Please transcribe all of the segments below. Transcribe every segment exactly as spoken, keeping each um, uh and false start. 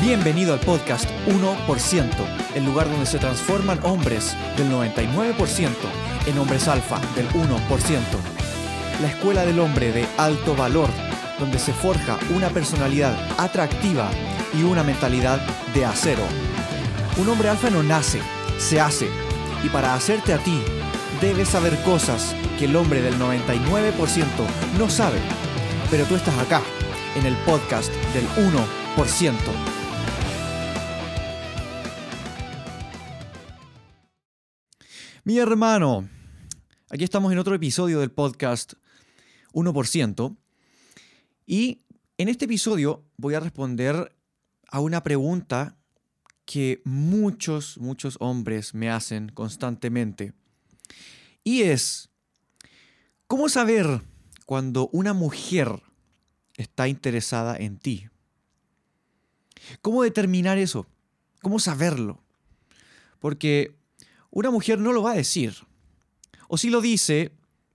Bienvenido al podcast uno por ciento, el lugar donde se transforman hombres del noventa y nueve por ciento en hombres alfa del uno por ciento. La escuela del hombre de alto valor, donde se forja una personalidad atractiva y una mentalidad de acero. Un hombre alfa no nace, se hace. Y para hacerte a ti, debes saber cosas que el hombre del noventa y nueve por ciento no sabe. Pero tú estás acá, en el podcast del uno por ciento. Mi hermano, aquí estamos en otro episodio del podcast uno por ciento. Y en este episodio voy a responder a una pregunta que muchos, muchos hombres me hacen constantemente. Y es, ¿cómo saber cuando una mujer está interesada en ti? ¿Cómo determinar eso? ¿Cómo saberlo? Porque una mujer no lo va a decir. O si lo dice,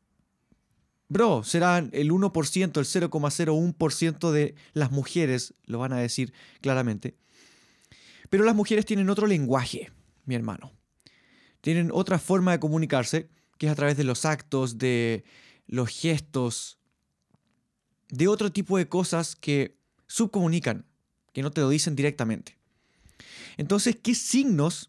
bro, será el uno por ciento, el cero coma cero uno por ciento de las mujeres lo van a decir claramente. Pero las mujeres tienen otro lenguaje, mi hermano. Tienen otra forma de comunicarse, que es a través de los actos, de los gestos, de otro tipo de cosas que subcomunican, que no te lo dicen directamente. Entonces, ¿qué signos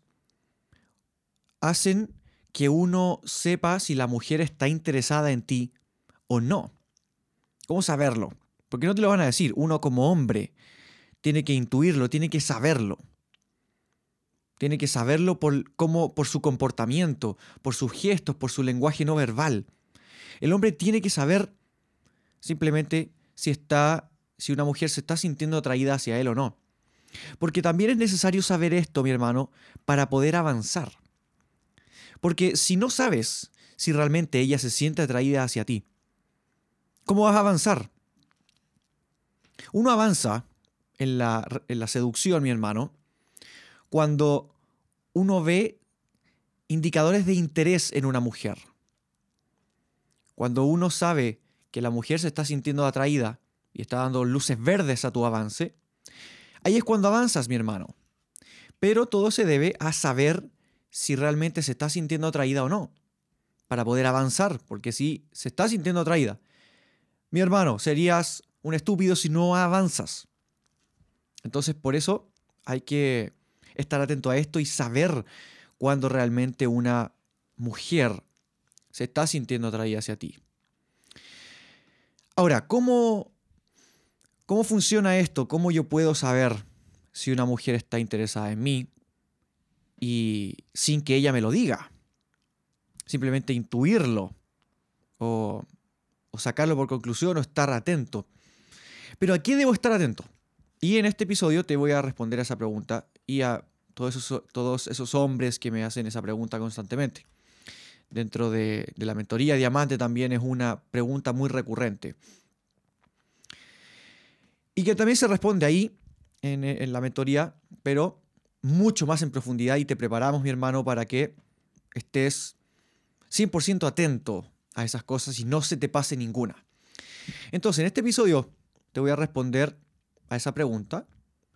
hacen que uno sepa si la mujer está interesada en ti o no? ¿Cómo saberlo? Porque no te lo van a decir. Uno como hombre tiene que intuirlo, tiene que saberlo. Tiene que saberlo por, cómo, por su comportamiento, por sus gestos, por su lenguaje no verbal. El hombre tiene que saber simplemente si, está, si una mujer se está sintiendo atraída hacia él o no. Porque también es necesario saber esto, mi hermano, para poder avanzar. Porque si no sabes si realmente ella se siente atraída hacia ti, ¿cómo vas a avanzar? Uno avanza en la, en la seducción, mi hermano, cuando uno ve indicadores de interés en una mujer. Cuando uno sabe que la mujer se está sintiendo atraída y está dando luces verdes a tu avance, ahí es cuando avanzas, mi hermano. Pero todo se debe a saber si realmente se está sintiendo atraída o no, para poder avanzar, porque si se está sintiendo atraída, mi hermano, serías un estúpido si no avanzas. Entonces, por eso hay que estar atento a esto y saber cuando realmente una mujer se está sintiendo atraída hacia ti. Ahora, ¿cómo, cómo funciona esto? ¿Cómo yo puedo saber si una mujer está interesada en mí y sin que ella me lo diga? Simplemente intuirlo o, o sacarlo por conclusión o estar atento. Pero ¿a qué debo estar atento? Y en este episodio te voy a responder a esa pregunta y a todos esos, todos esos hombres que me hacen esa pregunta constantemente. Dentro de, de la mentoría Diamante también es una pregunta muy recurrente. Y que también se responde ahí en, en la mentoría, pero mucho más en profundidad, y te preparamos, mi hermano, para que estés cien por ciento atento a esas cosas y no se te pase ninguna. Entonces, en este episodio te voy a responder a esa pregunta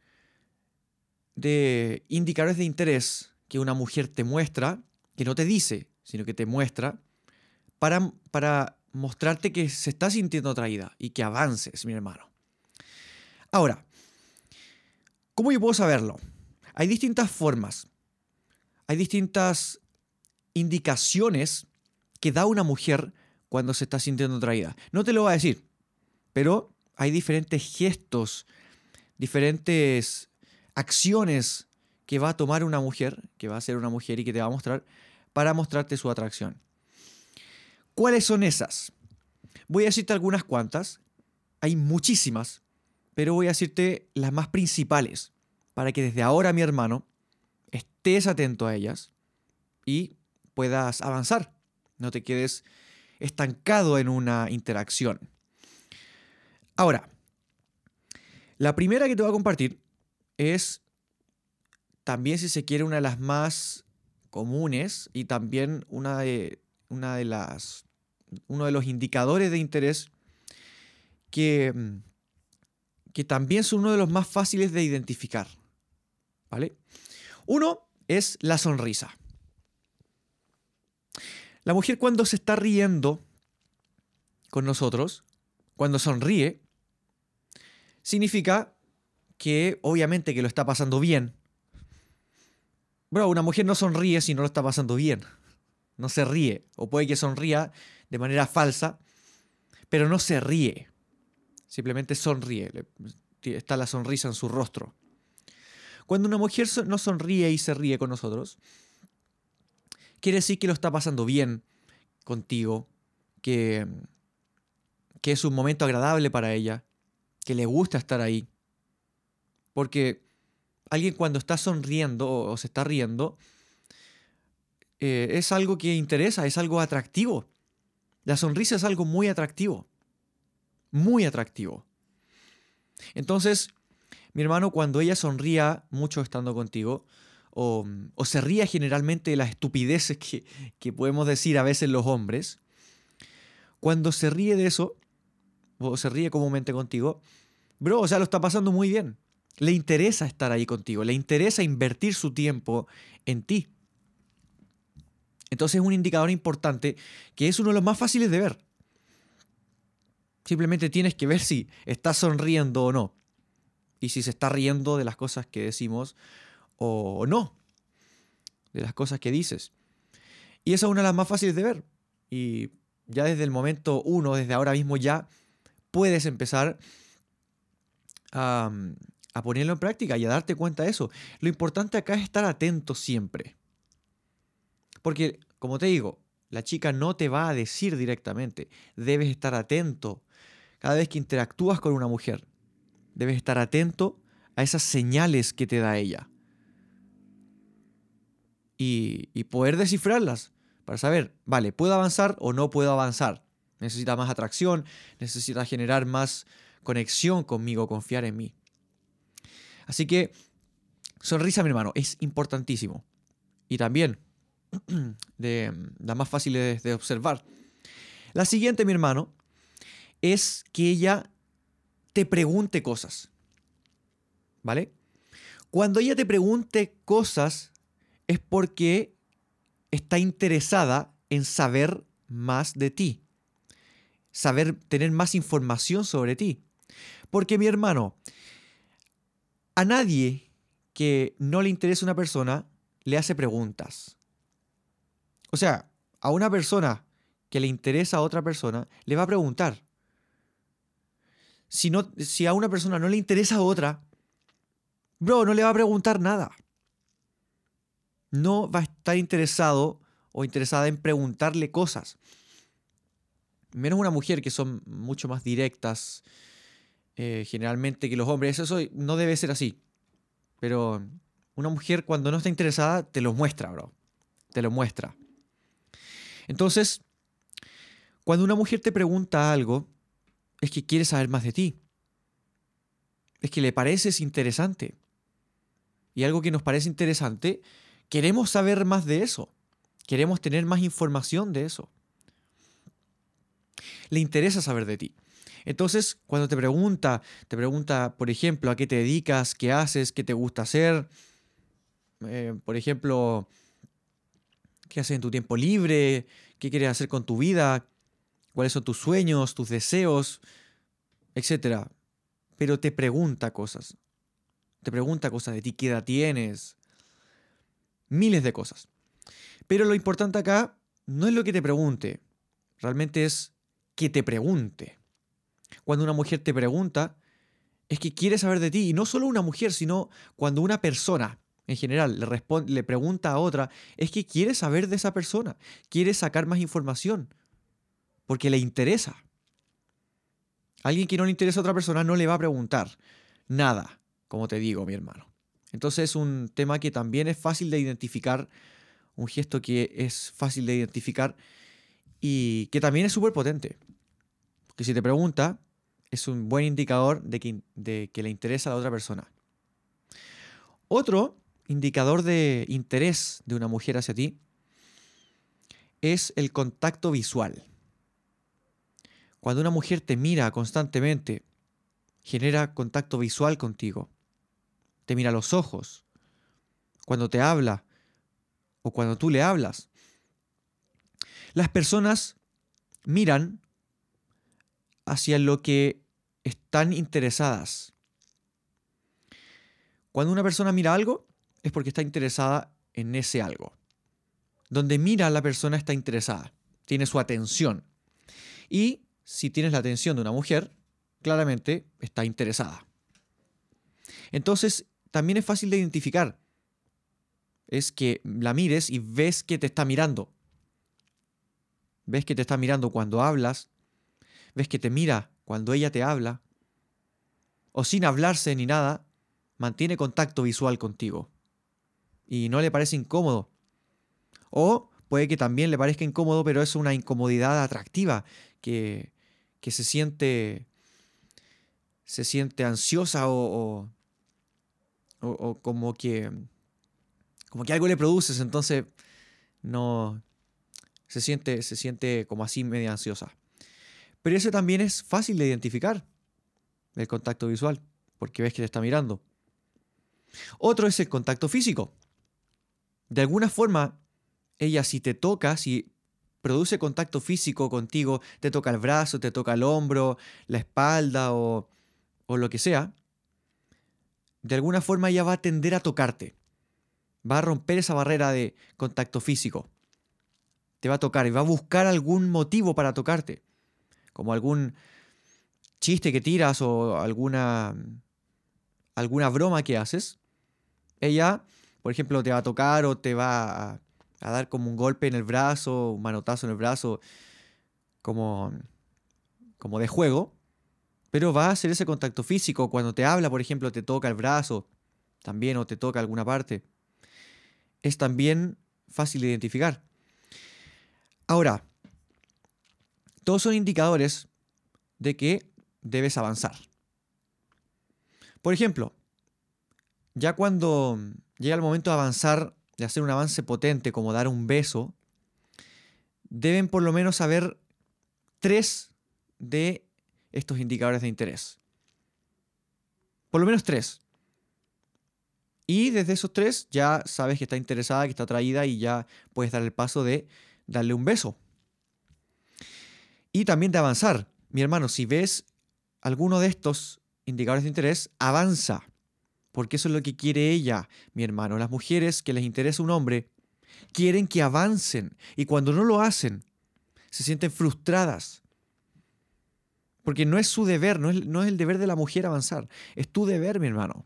de indicadores de interés que una mujer te muestra, que no te dice, sino que te muestra, para, para mostrarte que se está sintiendo atraída y que avances, mi hermano. Ahora, ¿cómo yo puedo saberlo? Hay distintas formas, hay distintas indicaciones que da una mujer cuando se está sintiendo atraída. No te lo voy a decir, pero hay diferentes gestos, diferentes acciones que va a tomar una mujer, que va a hacer una mujer y que te va a mostrar para mostrarte su atracción. ¿Cuáles son esas? Voy a decirte algunas cuantas, hay muchísimas, pero voy a decirte las más principales para que desde ahora, mi hermano, estés atento a ellas y puedas avanzar. No te quedes estancado en una interacción. Ahora, la primera que te voy a compartir es también, si se quiere, una de las más comunes y también una de, una de las, uno de los indicadores de interés que, que también son uno de los más fáciles de identificar. ¿vale? Uno es la sonrisa. La mujer cuando se está riendo con nosotros, cuando sonríe, significa que obviamente que lo está pasando bien. Bro, una mujer no sonríe si no lo está pasando bien. No se ríe. O puede que sonría de manera falsa, pero no se ríe. Simplemente sonríe. Está la sonrisa en su rostro. Cuando una mujer no sonríe y se ríe con nosotros, quiere decir que lo está pasando bien contigo, que, que es un momento agradable para ella, que le gusta estar ahí. Porque alguien cuando está sonriendo o se está riendo, eh, es algo que interesa, es algo atractivo. La sonrisa es algo muy atractivo. Muy atractivo. Entonces, mi hermano, cuando ella sonría mucho estando contigo, o, o se ría generalmente de las estupideces que, que podemos decir a veces los hombres, cuando se ríe de eso, o se ríe comúnmente contigo, bro, o sea, lo está pasando muy bien. Le interesa estar ahí contigo, le interesa invertir su tiempo en ti. Entonces es un indicador importante que es uno de los más fáciles de ver. Simplemente tienes que ver si está sonriendo o no. Y si se está riendo de las cosas que decimos o no. De las cosas que dices. Y esa es una de las más fáciles de ver. Y ya desde el momento uno, desde ahora mismo ya, puedes empezar a, a ponerlo en práctica y a darte cuenta de eso. Lo importante acá es estar atento siempre. Porque, como te digo, la chica no te va a decir directamente. Debes estar atento cada vez que interactúas con una mujer. Debes estar atento a esas señales que te da ella. Y, y poder descifrarlas para saber, vale, ¿puedo avanzar o no puedo avanzar? Necesita más atracción, necesita generar más conexión conmigo, confiar en mí. Así que, sonrisa, mi hermano, es importantísimo. Y también, de las más fáciles de observar. La siguiente, mi hermano, es que ella te pregunte cosas. ¿Vale? Cuando ella te pregunte cosas es porque está interesada en saber más de ti. Saber, tener más información sobre ti. Porque, mi hermano, a nadie que no le interese una persona le hace preguntas. O sea, a una persona que le interesa a otra persona le va a preguntar. Si, no, si a una persona no le interesa a otra, bro, no le va a preguntar nada. No va a estar interesado o interesada en preguntarle cosas. Menos una mujer, que son mucho más directas eh, generalmente que los hombres. Eso no debe ser así. Pero una mujer cuando no está interesada te lo muestra, bro. Te lo muestra. Entonces, cuando una mujer te pregunta algo, es que quiere saber más de ti. Es que le pareces interesante. Y algo que nos parece interesante, queremos saber más de eso. Queremos tener más información de eso. Le interesa saber de ti. Entonces, cuando te pregunta, te pregunta, por ejemplo, a qué te dedicas, qué haces, qué te gusta hacer. Eh, por ejemplo, qué haces en tu tiempo libre, qué quieres hacer con tu vida, cuáles son tus sueños, tus deseos, etcétera. Pero te pregunta cosas. Te pregunta cosas de ti, qué edad tienes. Miles de cosas. Pero lo importante acá no es lo que te pregunte. Realmente es que te pregunte. Cuando una mujer te pregunta, es que quiere saber de ti. Y no solo una mujer, sino cuando una persona en general le, responde, le pregunta a otra, es que quiere saber de esa persona. Quiere sacar más información. Porque le interesa. Alguien que no le interesa a otra persona no le va a preguntar nada, como te digo, mi hermano. Entonces es un tema que también es fácil de identificar, un gesto que es fácil de identificar y que también es súper potente. Porque si te pregunta, es un buen indicador de que, de que le interesa a la otra persona. Otro indicador de interés de una mujer hacia ti es el contacto visual. Cuando una mujer te mira constantemente, genera contacto visual contigo. Te mira a los ojos cuando te habla o cuando tú le hablas. Las personas miran hacia lo que están interesadas. Cuando una persona mira algo, es porque está interesada en ese algo. Donde mira, la persona está interesada, tiene su atención. Y si tienes la atención de una mujer, claramente está interesada. Entonces, también es fácil de identificar. Es que la mires y ves que te está mirando. Ves que te está mirando cuando hablas. Ves que te mira cuando ella te habla. O sin hablarse ni nada, mantiene contacto visual contigo. Y no le parece incómodo. O puede que también le parezca incómodo, pero es una incomodidad atractiva, que, que se siente, se siente ansiosa o, o, o, o como que, como que algo le produces, entonces no se siente, se siente como así media ansiosa. Pero eso también es fácil de identificar, el contacto visual, porque ves que te está mirando. Otro es el contacto físico. De alguna forma, ella si te toca, si produce contacto físico contigo, te toca el brazo, te toca el hombro, la espalda o, o lo que sea, de alguna forma ella va a tender a tocarte. Va a romper esa barrera de contacto físico. Te va a tocar y va a buscar algún motivo para tocarte. Como algún chiste que tiras o alguna, alguna broma que haces. Ella, por ejemplo, te va a tocar o te va a, a dar como un golpe en el brazo, un manotazo en el brazo, como, como de juego. Pero va a hacer ese contacto físico. Cuando te habla, por ejemplo, te toca el brazo también o te toca alguna parte. Es también fácil de identificar. Ahora, todos son indicadores de que debes avanzar. Por ejemplo, ya cuando llega el momento de avanzar, de hacer un avance potente como dar un beso, deben por lo menos haber tres de estos indicadores de interés. Por lo menos tres. Y desde esos tres ya sabes que está interesada, que está atraída y ya puedes dar el paso de darle un beso. Y también de avanzar. Mi hermano, si ves alguno de estos indicadores de interés, avanza. Porque eso es lo que quiere ella, mi hermano. Las mujeres que les interesa un hombre quieren que avancen. Y cuando no lo hacen, se sienten frustradas. Porque no es su deber, no es, no es el deber de la mujer avanzar. Es tu deber, mi hermano.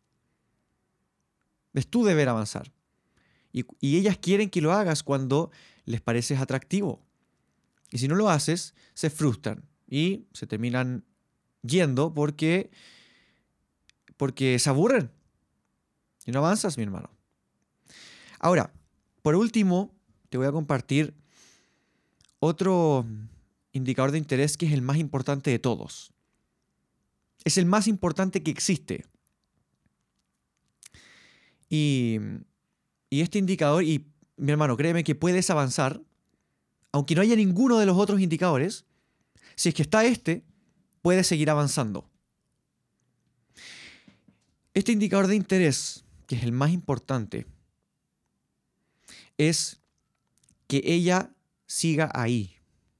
Es tu deber avanzar. Y, y ellas quieren que lo hagas cuando les pareces atractivo. Y si no lo haces, se frustran y se terminan yendo porque, porque se aburren. Y no avanzas, mi hermano. Ahora, por último, te voy a compartir otro indicador de interés que es el más importante de todos. Es el más importante que existe. Y, y este indicador, y mi hermano, créeme que puedes avanzar, aunque no haya ninguno de los otros indicadores. Si es que está este, puedes seguir avanzando. Este indicador de interés, que es el más importante, es que ella siga ahí.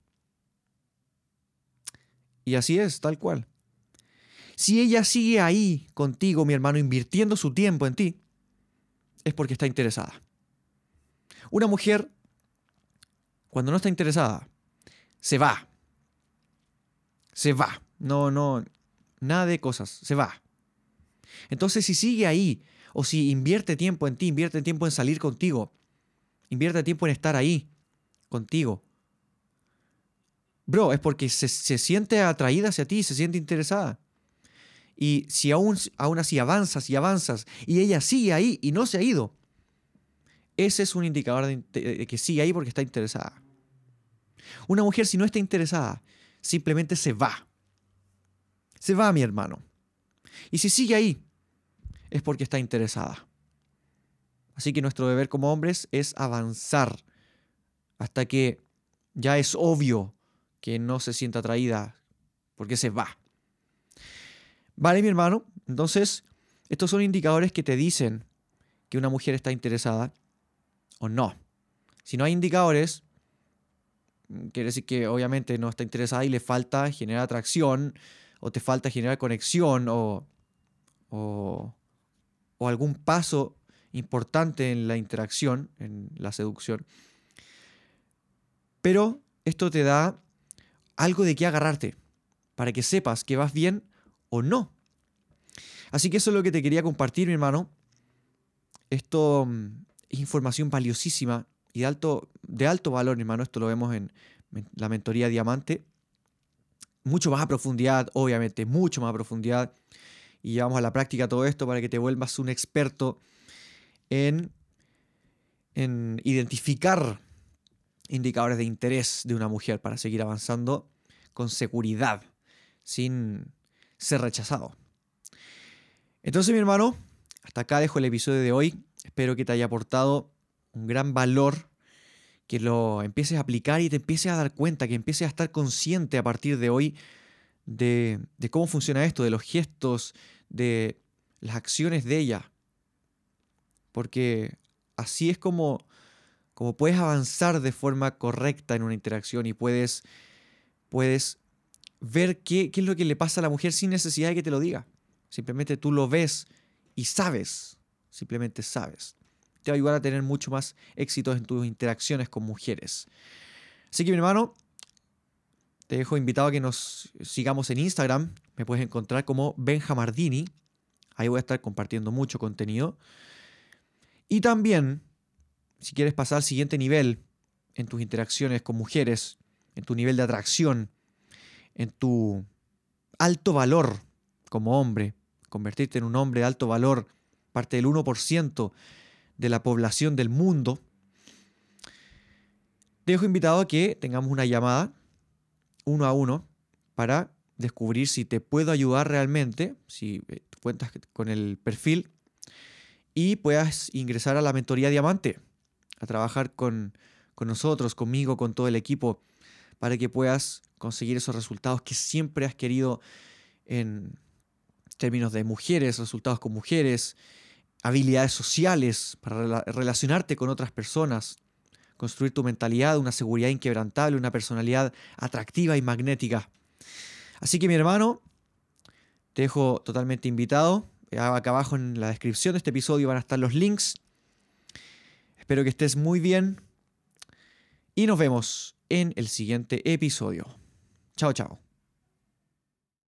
Y así es, tal cual. Si ella sigue ahí contigo, mi hermano, invirtiendo su tiempo en ti, es porque está interesada. Una mujer, cuando no está interesada, se va. Se va. No, no, nada de cosas. Se va. Entonces, si sigue ahí, o si invierte tiempo en ti, invierte tiempo en salir contigo, invierte tiempo en estar ahí contigo, bro, es porque se, se siente atraída hacia ti, se siente interesada. Y si aún, aún así avanzas y avanzas y ella sigue ahí y no se ha ido, ese es un indicador de, de que sigue ahí porque está interesada. Una mujer, si no está interesada, simplemente se va. Se va, mi hermano. Y si sigue ahí, es porque está interesada. Así que nuestro deber como hombres es avanzar hasta que ya es obvio que no se sienta atraída porque se va. Vale, mi hermano. Entonces, estos son indicadores que te dicen que una mujer está interesada o no. Si no hay indicadores, quiere decir que obviamente no está interesada y le falta generar atracción, o te falta generar conexión, o, o, o algún paso importante en la interacción, en la seducción. Pero esto te da algo de qué agarrarte, para que sepas que vas bien o no. Así que eso es lo que te quería compartir, mi hermano. Esto mm, es información valiosísima y de alto, de alto valor, mi hermano. Esto lo vemos en, en la mentoría Diamante. Mucho más a profundidad, obviamente, mucho más a profundidad. Y llevamos a la práctica todo esto para que te vuelvas un experto en, en identificar indicadores de interés de una mujer para seguir avanzando con seguridad, sin ser rechazado. Entonces, mi hermano, hasta acá dejo el episodio de hoy. Espero que te haya aportado un gran valor, que lo empieces a aplicar y te empieces a dar cuenta, que empieces a estar consciente a partir de hoy de, de cómo funciona esto, de los gestos, de las acciones de ella. Porque así es como, como puedes avanzar de forma correcta en una interacción y puedes, puedes ver qué, qué es lo que le pasa a la mujer sin necesidad de que te lo diga. Simplemente tú lo ves y sabes, simplemente sabes. Te va a ayudar a tener mucho más éxito en tus interacciones con mujeres. Así que, mi hermano, te dejo invitado a que nos sigamos en Instagram. Me puedes encontrar como Benjamardini. Ahí voy a estar compartiendo mucho contenido. Y también, si quieres pasar al siguiente nivel en tus interacciones con mujeres, en tu nivel de atracción, en tu alto valor como hombre, convertirte en un hombre de alto valor, parte del uno por ciento de la población del mundo, te dejo invitado a que tengamos una llamada uno a uno para descubrir si te puedo ayudar realmente, si cuentas con el perfil, y puedas ingresar a la mentoría Diamante, a trabajar con, con nosotros, conmigo, con todo el equipo, para que puedas conseguir esos resultados que siempre has querido en términos de mujeres, resultados con mujeres, habilidades sociales para rela- relacionarte con otras personas, construir tu mentalidad, una seguridad inquebrantable, una personalidad atractiva y magnética. Así que, mi hermano, te dejo totalmente invitado. Acá abajo en la descripción de este episodio van a estar los links. Espero que estés muy bien y nos vemos en el siguiente episodio. Chao, chao.